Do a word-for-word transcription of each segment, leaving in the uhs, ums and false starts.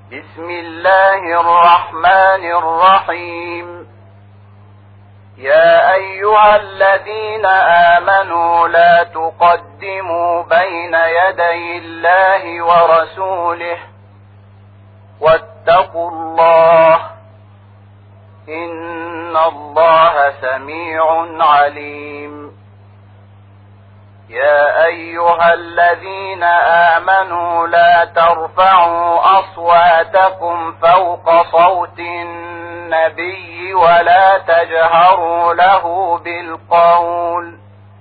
بسم الله الرحمن الرحيم. يا أيها الذين آمنوا لا تقدموا بين يدي الله ورسوله واتقوا الله إن الله سميع عليم. يا أيها الذين آمنوا لا ترفعوا أصواتكم فوق صوت النبي ولا تجهروا له بالقول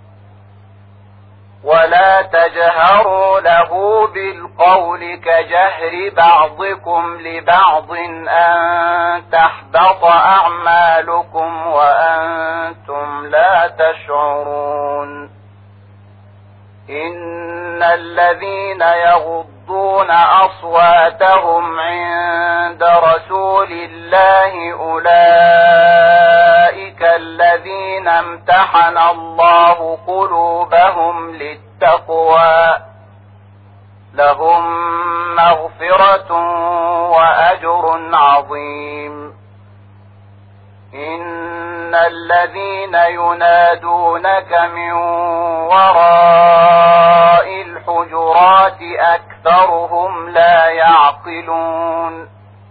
ولا تجهروا له بالقول كجهر بعضكم لبعض أن تحبط أعمالكم وأنتم لا تشعرون. إن الذين يغضون أصواتهم عند رسول الله أولئك الذين امتحن الله قلوبهم للتقوى لهم مغفرة وأجر عظيم. إن الذين ينادونك من وراء الحجرات أكثرهم لا يعقلون.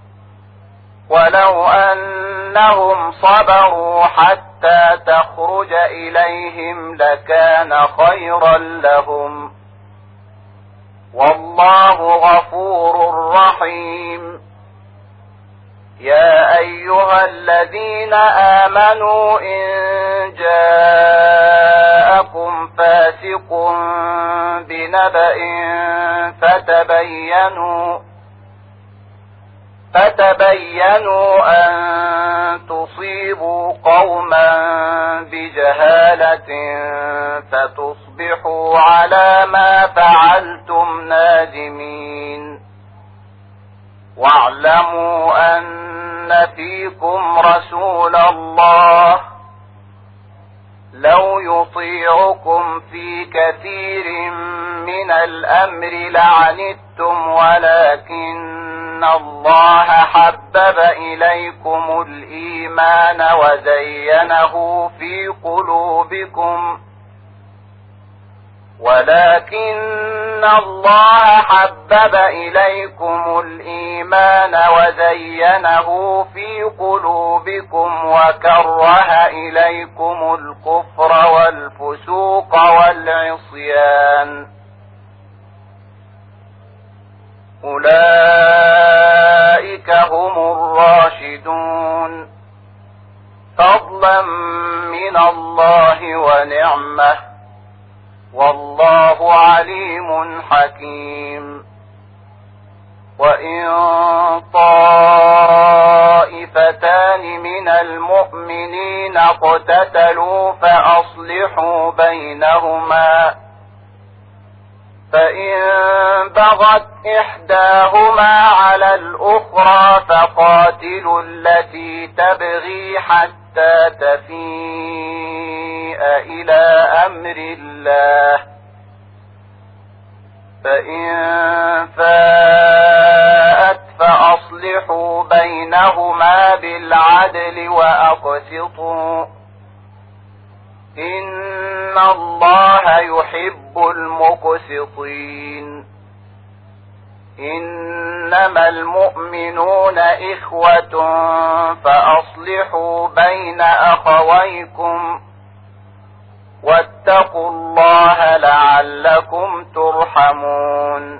ولو أنهم صبروا حتى تخرج إليهم لكان خيرا لهم والله غفور رحيم. يا أيها الذين آمنوا إن جاءكم فاسق بنبأ فتبينوا فتبينوا أن تصيبوا قوما بجهالة فتصبحوا على ما فعلتم نادمين. واعلموا أن فيكم رسول الله لو يطيعكم في كثير من الأمر لعنتم ولكن الله حبب إليكم الإيمان وزينه في قلوبكم ولكن الله حبب إليكم الإيمان وزينه في قلوبكم وكره إليكم الكفر والفسوق والعصيان أولئك هم الراشدون فضلا من الله ونعمه والله عليم حكيم. وإن طائفتان من المؤمنين اقتتلوا فأصلحوا بينهما فإن بغت إحداهما على الأخرى فقاتلوا التي تبغي حتى تفيء إلى أمر الله فإن فاءت فأصلحوا بينهما بالعدل وأقسطوا إن الله يحب المقسطين. إنما المؤمنون إخوة فأصلحوا بين أخويكم واتقوا الله لعلكم ترحمون.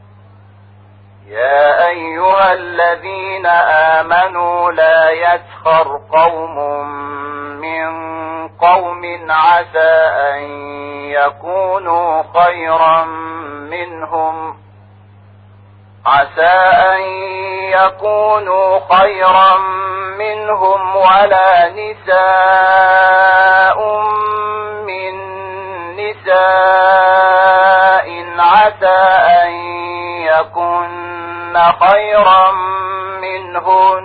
يا أيها الذين آمنوا لا يسخر قوم من قوم عسى أن يكونوا خيرا منهم عسى أن يكونوا خيرا منهم ولا نساء من نساء عسى أن يكن خيرا منهن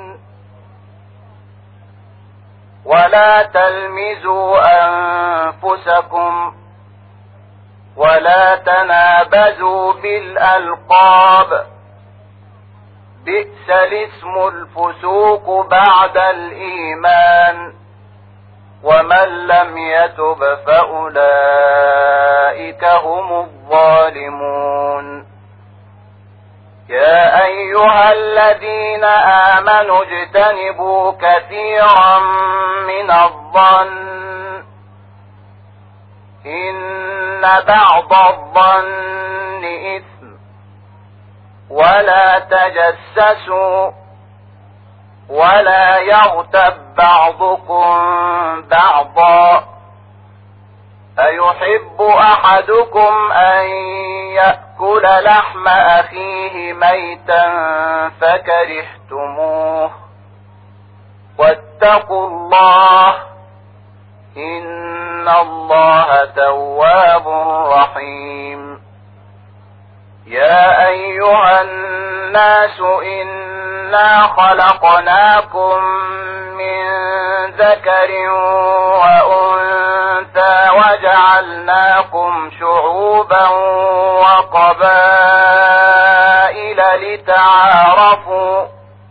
ولا تلمزوا أنفسكم ولا تنابزوا بالألقاب بئس الاسم الفسوق بعد الإيمان ومن لم يتب فأولئك هم الظالمون. يا أيها الذين آمنوا اجتنبوا كثيرا من الظن إن بعض الظن إثم ولا تجسسوا ولا يغتب بعضكم بعضا أيحب أحدكم أن يأكل لحم أخيه ميتا فكرهتموه واتقوا الله إن الله تواب رحيم. يا أيها الناس إنا خلقناكم من ذكر وأنثى وجعلناكم شعوبا وقبائل لتعارفوا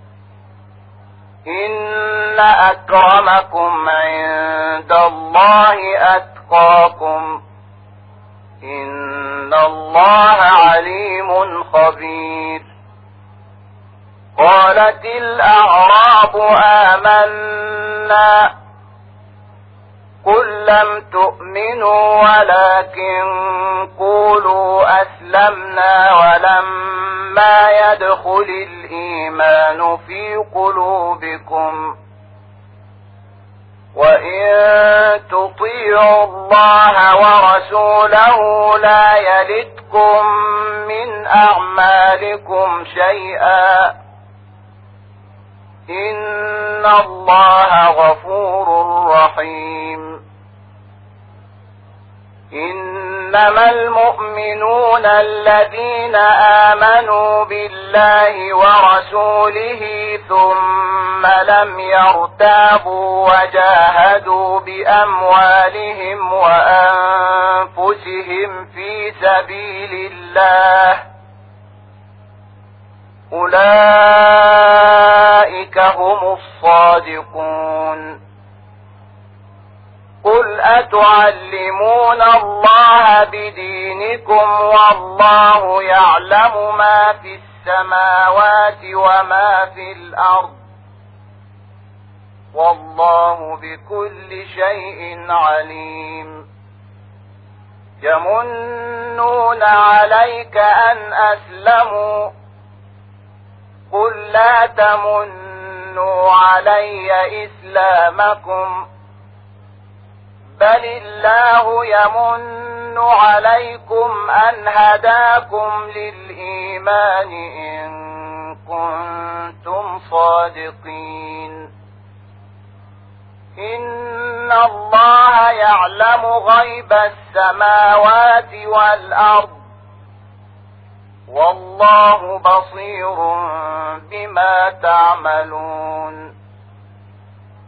إن أكرمكم عند الله أتقاكم إن الله عليم خبير. قالت الأعراب آمنا قل لم تؤمنوا ولكن قولوا أسلمنا ولما يدخل الإيمان في قلوبكم وإن تطيعوا الله ورسوله لا يلتكم من أعمالكم شيئا إن الله غفور رحيم. إنما المؤمنون الذين آمنوا بالله ورسوله ثم لم يرتابوا وجاهدوا بأموالهم وأنفسهم في سبيل الله أولئك هم الصادقون. قل أتعلمون الله بدينكم والله يعلم ما في السماوات وما في الأرض والله بكل شيء عليم. يمنون عليك أن أسلموا قل لا تمنوا علي إسلامكم بل الله يمن عليكم أن هداكم للإيمان إن كنتم صادقين. إن الله يعلم غيب السماوات والأرض والله بصير بما تعملون.